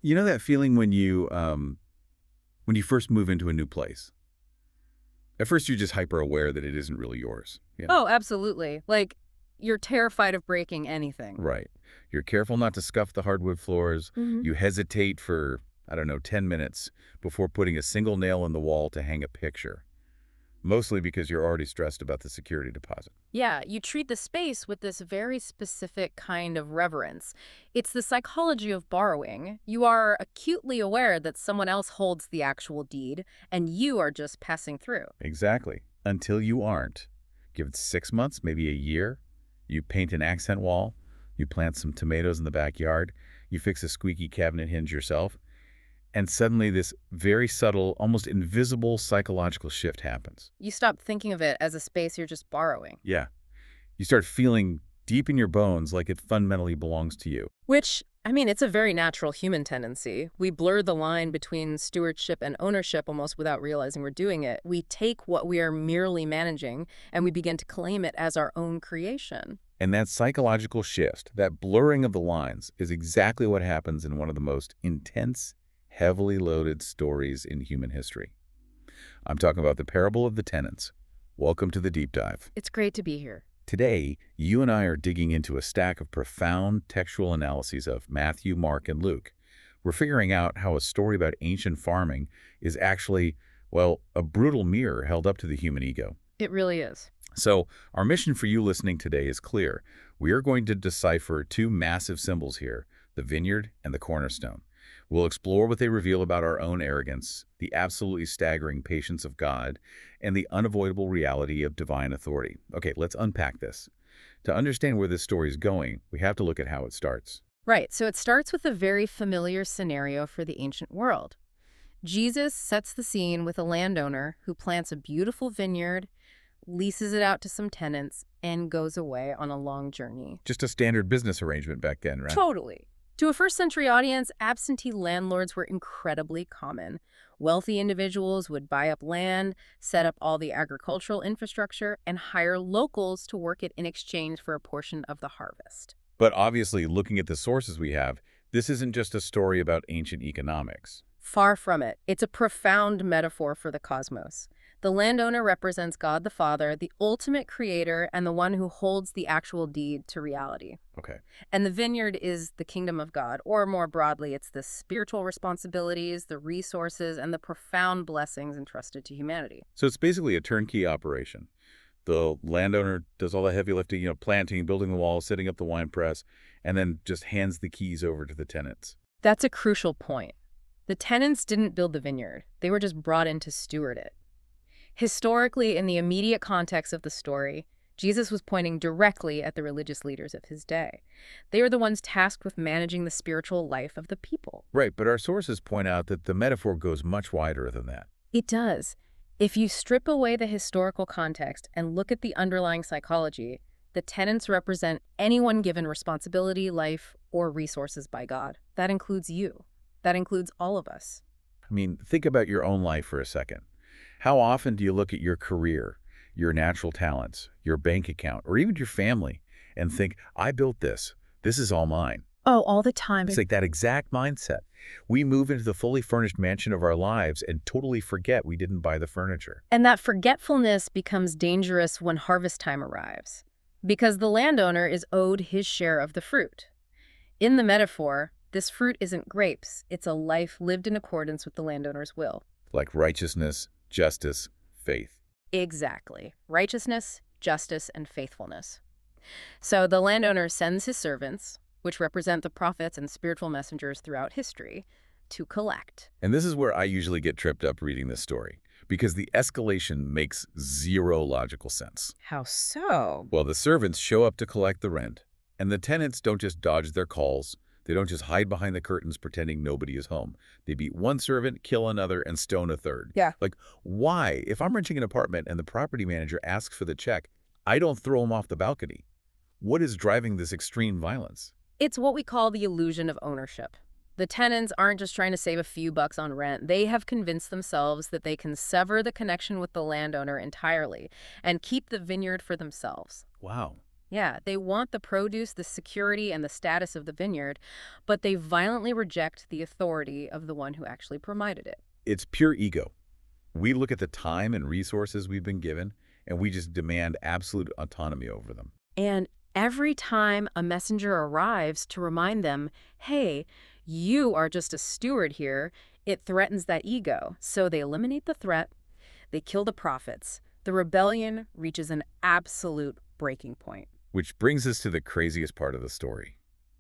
You know that feeling when you first move into a new place? At first, you're just hyper aware that it isn't really yours. Yeah. Oh, absolutely. Like, you're terrified of breaking anything. Right. You're careful not to scuff the hardwood floors. Hmm. You hesitate for, I don't know, 10 minutes before putting a single nail in the wall to hang a picture. Mostly because you're already stressed about the security deposit. Yeah, you treat the space with this very specific kind of reverence. It's the psychology of borrowing. You are acutely aware that someone else holds the actual deed, and you are just passing through. Exactly. Until you aren't. Give it 6 months, maybe a year. You paint an accent wall. You plant some tomatoes in the backyard. You fix a squeaky cabinet hinge yourself. And suddenly this very subtle, almost invisible psychological shift happens. You stop thinking of it as a space you're just borrowing. Yeah. You start feeling deep in your bones like it fundamentally belongs to you. Which, I mean, it's a very natural human tendency. We blur the line between stewardship and ownership almost without realizing we're doing it. We take what we are merely managing and we begin to claim it as our own creation. And that psychological shift, that blurring of the lines, is exactly what happens in one of the most intense, heavily loaded stories in human history. I'm talking about the parable of the tenants. Welcome to the deep dive. It's great to be here. Today, you and I are digging into a stack of profound textual analyses of Matthew, Mark, and Luke. We're figuring out how a story about ancient farming is actually, well, a brutal mirror held up to the human ego. It really is. So, our mission for you listening today is clear. We are going to decipher two massive symbols here, the vineyard and the cornerstone. We'll explore what they reveal about our own arrogance, the absolutely staggering patience of God, and the unavoidable reality of divine authority. Okay, let's unpack this. To understand where this story is going, we have to look at how it starts. Right, so it starts with a very familiar scenario for the ancient world. Jesus sets the scene with a landowner who plants a beautiful vineyard, leases it out to some tenants, and goes away on a long journey. Just a standard business arrangement back then, right? Totally. To a first-century audience, absentee landlords were incredibly common. Wealthy individuals would buy up land, set up all the agricultural infrastructure, and hire locals to work it in exchange for a portion of the harvest. But obviously, looking at the sources we have, this isn't just a story about ancient economics. Far from it. It's a profound metaphor for the cosmos. The landowner represents God the Father, the ultimate creator, and the one who holds the actual deed to reality. Okay. And the vineyard is the kingdom of God, or more broadly, it's the spiritual responsibilities, the resources, and the profound blessings entrusted to humanity. So it's basically a turnkey operation. The landowner does all the heavy lifting, planting, building the walls, setting up the wine press, and then just hands the keys over to the tenants. That's a crucial point. The tenants didn't build the vineyard. They were just brought in to steward it. Historically, in the immediate context of the story, Jesus was pointing directly at the religious leaders of his day. They are the ones tasked with managing the spiritual life of the people. Right, but our sources point out that the metaphor goes much wider than that. It does. If you strip away the historical context and look at the underlying psychology, the tenants represent anyone given responsibility, life, or resources by God. That includes you. That includes all of us. I mean, think about your own life for a second. How often do you look at your career, your natural talents, your bank account, or even your family and think, I built this. This is all mine. Oh, all the time. It's like that exact mindset. We move into the fully furnished mansion of our lives and totally forget we didn't buy the furniture. And that forgetfulness becomes dangerous when harvest time arrives, because the landowner is owed his share of the fruit. In the metaphor, this fruit isn't grapes. It's a life lived in accordance with the landowner's will. Like righteousness, justice, faith. Exactly. Righteousness, justice, and faithfulness. So the landowner sends his servants, which represent the prophets and spiritual messengers throughout history, to collect. And this is where I usually get tripped up reading this story, because the escalation makes zero logical sense. How so? Well, the servants show up to collect the rent, and the tenants don't just dodge their calls. They don't just hide behind the curtains pretending nobody is home. They beat one servant, kill another, and stone a third. Yeah. Like, why? If I'm renting an apartment and the property manager asks for the check, I don't throw him off the balcony. What is driving this extreme violence? It's what we call the illusion of ownership. The tenants aren't just trying to save a few bucks on rent. They have convinced themselves that they can sever the connection with the landowner entirely and keep the vineyard for themselves. Wow. Yeah, they want the produce, the security, and the status of the vineyard, but they violently reject the authority of the one who actually provided it. It's pure ego. We look at the time and resources we've been given, and we just demand absolute autonomy over them. And every time a messenger arrives to remind them, hey, you are just a steward here, it threatens that ego. So they eliminate the threat, they kill the prophets. The rebellion reaches an absolute breaking point. Which brings us to the craziest part of the story.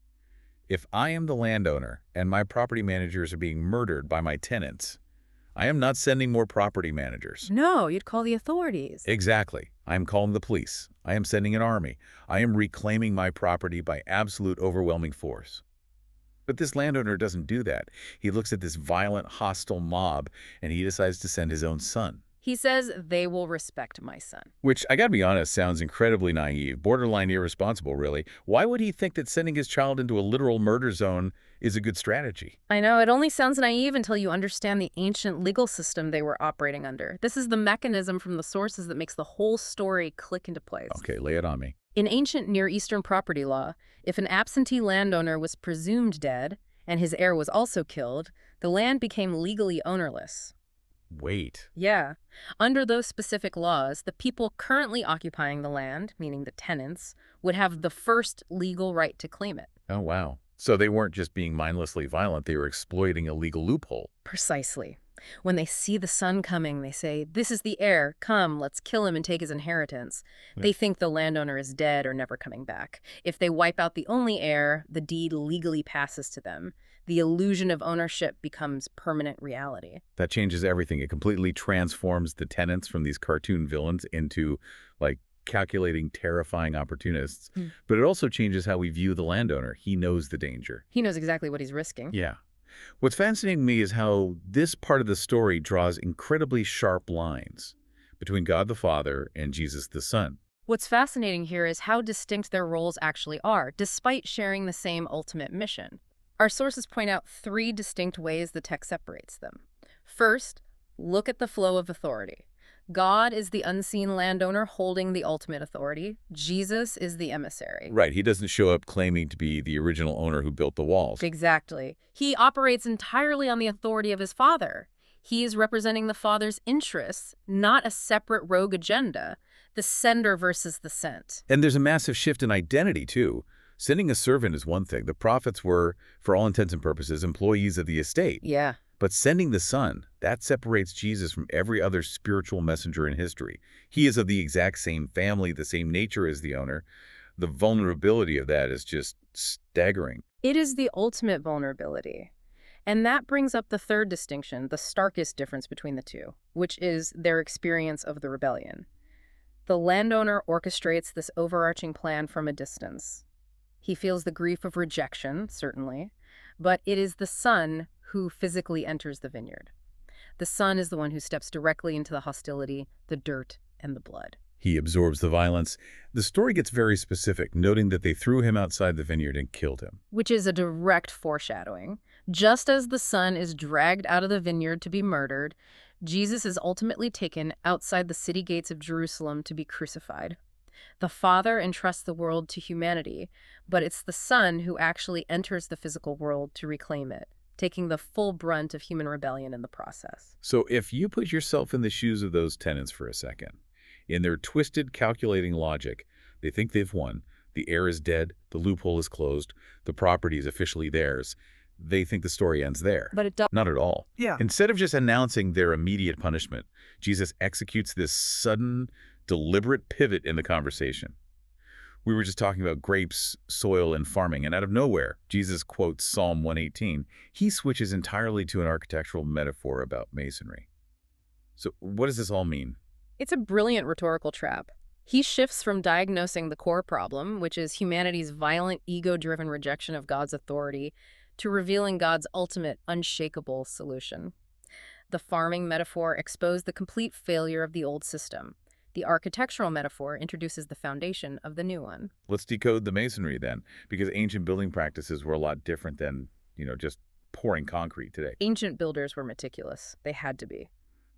If I am the landowner and my property managers are being murdered by my tenants, I am not sending more property managers. No, you'd call the authorities. Exactly. I am calling the police. I am sending an army. I am reclaiming my property by absolute overwhelming force. But this landowner doesn't do that. He looks at this violent, hostile mob, and he decides to send his own son. He says they will respect my son. Which, I gotta be honest, sounds incredibly naive, borderline irresponsible, really. Why would he think that sending his child into a literal murder zone is a good strategy? I know, it only sounds naive until you understand the ancient legal system they were operating under. This is the mechanism from the sources that makes the whole story click into place. Okay, lay it on me. In ancient Near Eastern property law, if an absentee landowner was presumed dead and his heir was also killed, the land became legally ownerless. Wait. Yeah. Under those specific laws, the people currently occupying the land, meaning the tenants, would have the first legal right to claim it. Oh, wow. So they weren't just being mindlessly violent, they were exploiting a legal loophole. Precisely. When they see the son coming, they say, this is the heir, come, let's kill him and take his inheritance. Yeah. They think the landowner is dead or never coming back. If they wipe out the only heir, the deed legally passes to them. The illusion of ownership becomes permanent reality. That changes everything. It completely transforms the tenants from these cartoon villains into, like, calculating, terrifying opportunists. But it also changes how we view the landowner. He knows the danger. He knows exactly what he's risking. Yeah. What's fascinating to me is how this part of the story draws incredibly sharp lines between God the Father and Jesus the Son. What's fascinating here is how distinct their roles actually are, despite sharing the same ultimate mission. Our sources point out 3 distinct ways the text separates them. First, look at the flow of authority. God is the unseen landowner holding the ultimate authority. Jesus is the emissary. Right. He doesn't show up claiming to be the original owner who built the walls. Exactly. He operates entirely on the authority of his Father. He is representing the Father's interests, not a separate rogue agenda. The sender versus the sent. And there's a massive shift in identity, too. Sending a servant is one thing. The prophets were, for all intents and purposes, employees of the estate. Yeah. But sending the Son, that separates Jesus from every other spiritual messenger in history. He is of the exact same family, the same nature as the owner. The vulnerability of that is just staggering. It is the ultimate vulnerability. And that brings up the third distinction, the starkest difference between the two, which is their experience of the rebellion. The landowner orchestrates this overarching plan from a distance. He feels the grief of rejection, certainly, but it is the son who physically enters the vineyard. The son is the one who steps directly into the hostility, the dirt, and the blood. He absorbs the violence. The story gets very specific, noting that they threw him outside the vineyard and killed him. Which is a direct foreshadowing. Just as the son is dragged out of the vineyard to be murdered, Jesus is ultimately taken outside the city gates of Jerusalem to be crucified. The Father entrusts the world to humanity, but it's the Son who actually enters the physical world to reclaim it, taking the full brunt of human rebellion in the process. So if you put yourself in the shoes of those tenants for a second, in their twisted, calculating logic, they think they've won, the heir is dead, the loophole is closed, the property is officially theirs. They think the story ends there. But it does. Not at all. Yeah. Instead of just announcing their immediate punishment, Jesus executes this sudden, deliberate pivot in the conversation. We were just talking about grapes, soil, and farming, and out of nowhere, Jesus quotes Psalm 118. He switches entirely to an architectural metaphor about masonry. So what does this all mean? It's a brilliant rhetorical trap. He shifts from diagnosing the core problem, which is humanity's violent, ego-driven rejection of God's authority, to revealing God's ultimate, unshakable solution. The farming metaphor exposed the complete failure of the old system. The architectural metaphor introduces the foundation of the new one. Let's decode the masonry then, because ancient building practices were a lot different than, just pouring concrete today. Ancient builders were meticulous. They had to be.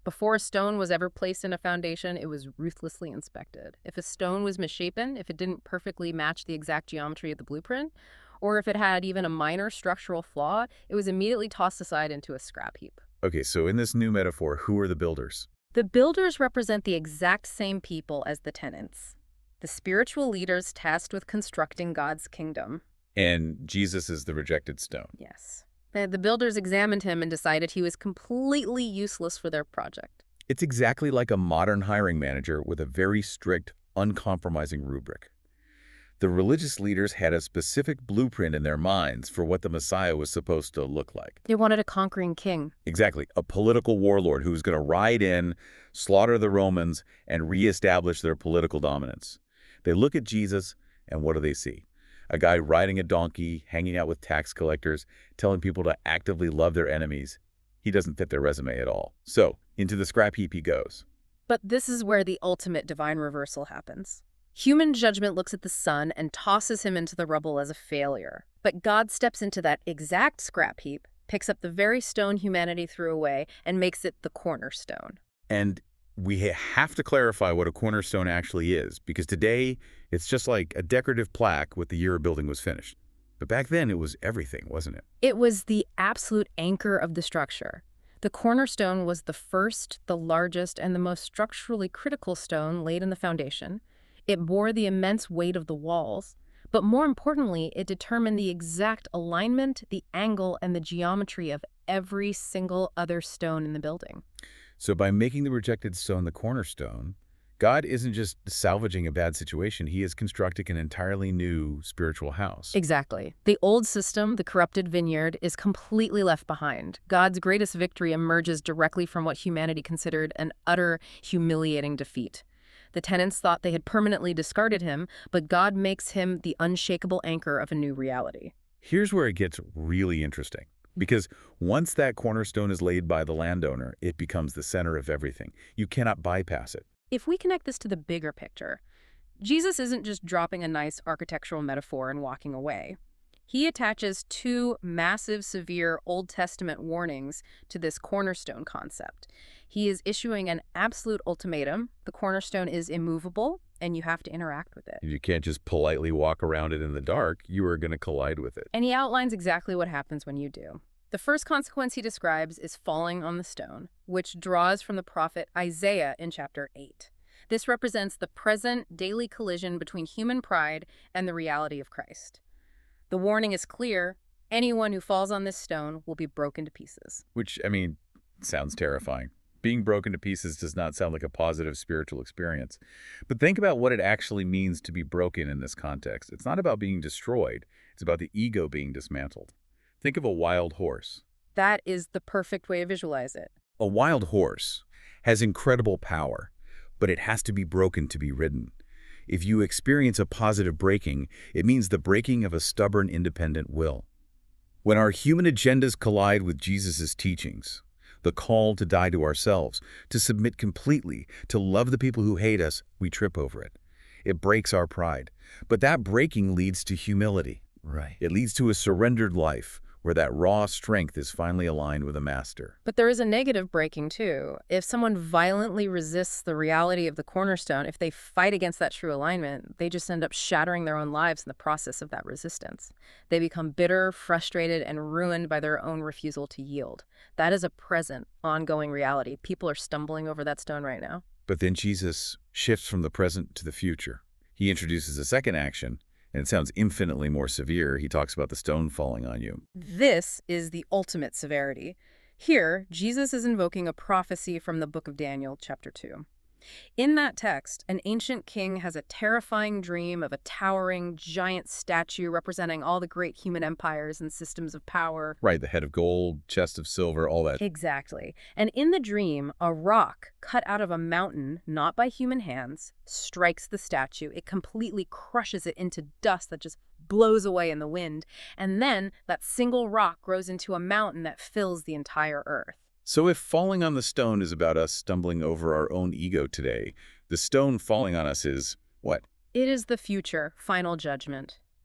Before a stone was ever placed in a foundation, it was ruthlessly inspected. If a stone was misshapen, if it didn't perfectly match the exact geometry of the blueprint, or if it had even a minor structural flaw, it was immediately tossed aside into a scrap heap. Okay, so in this new metaphor, who are the builders? The builders represent the exact same people as the tenants, the spiritual leaders tasked with constructing God's kingdom. And Jesus is the rejected stone. Yes. The builders examined him and decided he was completely useless for their project. It's exactly like a modern hiring manager with a very strict, uncompromising rubric. The religious leaders had a specific blueprint in their minds for what the Messiah was supposed to look like. They wanted a conquering king. Exactly, a political warlord who was going to ride in, slaughter the Romans, and reestablish their political dominance. They look at Jesus, and what do they see? A guy riding a donkey, hanging out with tax collectors, telling people to actively love their enemies. He doesn't fit their resume at all. So, into the scrap heap he goes. But this is where the ultimate divine reversal happens. Human judgment looks at the Son and tosses him into the rubble as a failure. But God steps into that exact scrap heap, picks up the very stone humanity threw away, and makes it the cornerstone. And we have to clarify what a cornerstone actually is, because today it's just like a decorative plaque with the year a building was finished. But back then it was everything, wasn't it? It was the absolute anchor of the structure. The cornerstone was the first, the largest, and the most structurally critical stone laid in the foundation. It bore the immense weight of the walls, but more importantly, it determined the exact alignment, the angle, and the geometry of every single other stone in the building. So by making the rejected stone the cornerstone, God isn't just salvaging a bad situation, he is constructing an entirely new spiritual house. Exactly. The old system, the corrupted vineyard, is completely left behind. God's greatest victory emerges directly from what humanity considered an utter, humiliating defeat. The tenants thought they had permanently discarded him, but God makes him the unshakable anchor of a new reality. Here's where it gets really interesting. Because once that cornerstone is laid by the landowner, it becomes the center of everything. You cannot bypass it. If we connect this to the bigger picture, Jesus isn't just dropping a nice architectural metaphor and walking away. He attaches two massive, severe Old Testament warnings to this cornerstone concept. He is issuing an absolute ultimatum. The cornerstone is immovable, and you have to interact with it. You can't just politely walk around it in the dark. You are going to collide with it. And he outlines exactly what happens when you do. The first consequence he describes is falling on the stone, which draws from the prophet Isaiah in chapter 8. This represents the present daily collision between human pride and the reality of Christ. The warning is clear. Anyone who falls on this stone will be broken to pieces. Which, I mean, sounds terrifying. Being broken to pieces does not sound like a positive spiritual experience. But think about what it actually means to be broken in this context. It's not about being destroyed. It's about the ego being dismantled. Think of a wild horse. That is the perfect way to visualize it. A wild horse has incredible power, but it has to be broken to be ridden. If you experience a positive breaking, it means the breaking of a stubborn, independent will. When our human agendas collide with Jesus' teachings, the call to die to ourselves, to submit completely, to love the people who hate us, we trip over it. It breaks our pride. But that breaking leads to humility. Right. It leads to a surrendered life where that raw strength is finally aligned with a master. But there is a negative breaking, too. If someone violently resists the reality of the cornerstone, if they fight against that true alignment, they just end up shattering their own lives in the process of that resistance. They become bitter, frustrated, and ruined by their own refusal to yield. That is a present, ongoing reality. People are stumbling over that stone right now. But then Jesus shifts from the present to the future. He introduces a second action, and it sounds infinitely more severe. He talks about the stone falling on you. This is the ultimate severity. Here, Jesus is invoking a prophecy from the book of Daniel, chapter 2. In that text, an ancient king has a terrifying dream of a towering, giant statue representing all the great human empires and systems of power. Right, the head of gold, chest of silver, all that. Exactly. And in the dream, a rock cut out of a mountain, not by human hands, strikes the statue. It completely crushes it into dust that just blows away in the wind. And then that single rock grows into a mountain that fills the entire earth. So if falling on the stone is about us stumbling over our own ego today, the stone falling on us is what? It is the future, final judgment.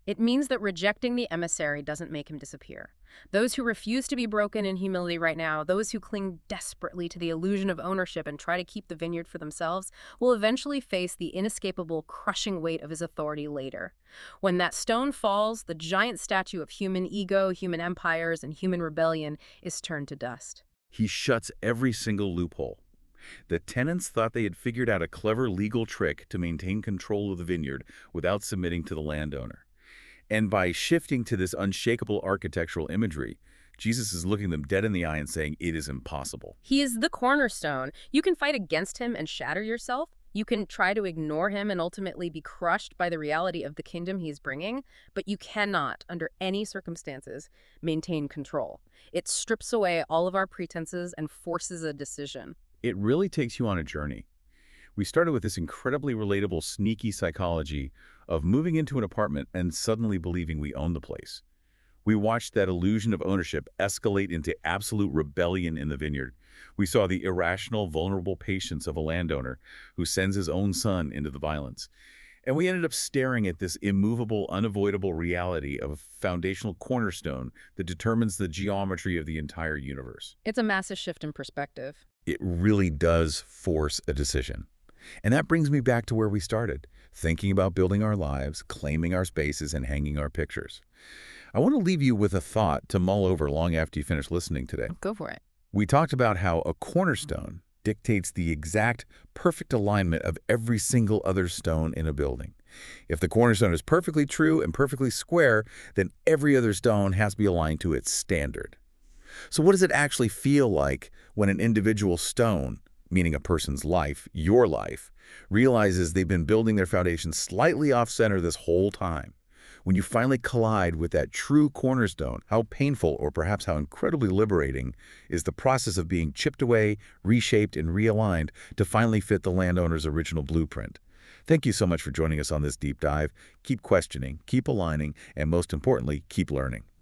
It means that rejecting the emissary doesn't make him disappear. Those who refuse to be broken in humility right now, those who cling desperately to the illusion of ownership and try to keep the vineyard for themselves, will eventually face the inescapable, crushing weight of his authority later. When that stone falls, the giant statue of human ego, human empires, and human rebellion is turned to dust. He shuts every single loophole. The tenants thought they had figured out a clever legal trick to maintain control of the vineyard without submitting to the landowner. And by shifting to this unshakable architectural imagery, Jesus is looking them dead in the eye and saying it is impossible. He is the cornerstone. You can fight against him and shatter yourself. You can try to ignore him and ultimately be crushed by the reality of the kingdom he's bringing, but you cannot, under any circumstances, maintain control. It strips away all of our pretenses and forces a decision. It really takes you on a journey. We started with this incredibly relatable, sneaky psychology of moving into an apartment and suddenly believing we own the place. We watched that illusion of ownership escalate into absolute rebellion in the vineyard. We saw the irrational, vulnerable patience of a landowner who sends his own son into the violence. And we ended up staring at this immovable, unavoidable reality of a foundational cornerstone that determines the geometry of the entire universe. It's a massive shift in perspective. It really does force a decision. And that brings me back to where we started, thinking about building our lives, claiming our spaces, and hanging our pictures. I want to leave you with a thought to mull over long after you finish listening today. Go for it. We talked about how a cornerstone dictates the exact perfect alignment of every single other stone in a building. If the cornerstone is perfectly true and perfectly square, then every other stone has to be aligned to its standard. So what does it actually feel like when an individual stone, meaning a person's life, your life, realizes they've been building their foundation slightly off-center this whole time? When you finally collide with that true cornerstone, how painful or perhaps how incredibly liberating is the process of being chipped away, reshaped, and realigned to finally fit the landowner's original blueprint. Thank you so much for joining us on this deep dive. Keep questioning, keep aligning, and most importantly, keep learning.